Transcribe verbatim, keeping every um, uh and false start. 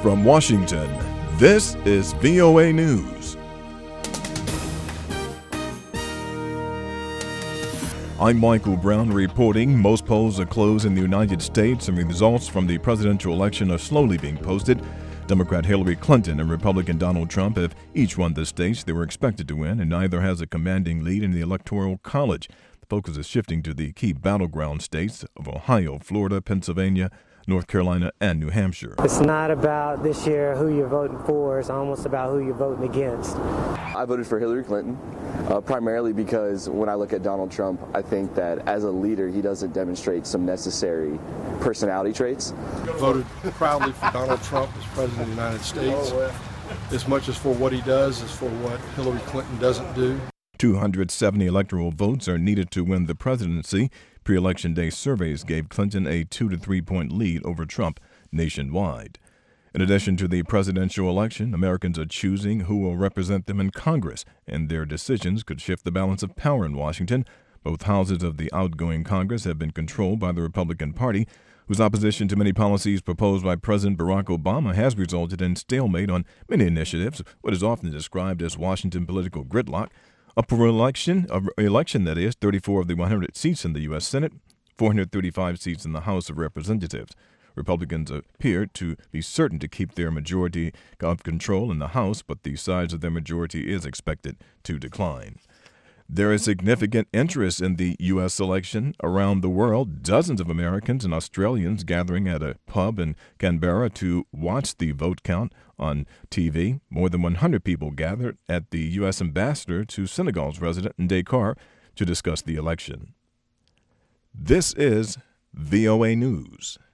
From Washington, this is V O A News. I'm Michael Brown reporting most polls are closed in the United States and results from the presidential election are slowly being posted. Democrat Hillary Clinton and Republican Donald Trump have each won the states they were expected to win, and neither has a commanding lead in the Electoral College. The focus is shifting to the key battleground states of Ohio, Florida, Pennsylvania, North Carolina, and New Hampshire. It's not about this year who you're voting for, it's almost about who you're voting against. I voted for Hillary Clinton, uh, primarily because when I look at Donald Trump, I think that as a leader, he doesn't demonstrate some necessary personality traits. Voted proudly for Donald Trump as President of the United States, as much as for what he does as for what Hillary Clinton doesn't do. two hundred seventy electoral votes are needed to win the presidency. Pre-election day surveys gave Clinton a two to three point lead over Trump nationwide. In addition to the presidential election, Americans are choosing who will represent them in Congress, and their decisions could shift the balance of power in Washington. Both houses of the outgoing Congress have been controlled by the Republican Party, whose opposition to many policies proposed by President Barack Obama has resulted in stalemate on many initiatives, what is often described as Washington political gridlock. Up for election, uh, election that is, thirty-four of the one hundred seats in the U S Senate, four hundred thirty-five seats in the House of Representatives. Republicans appear to be certain to keep their majority of control in the House, but the size of their majority is expected to decline. There is significant interest in the U S election around the world. Dozens of Americans and Australians gathering at a pub in Canberra to watch the vote count on T V. More than one hundred people gathered at the U S ambassador to Senegal's resident in Dakar to discuss the election. This is V O A News.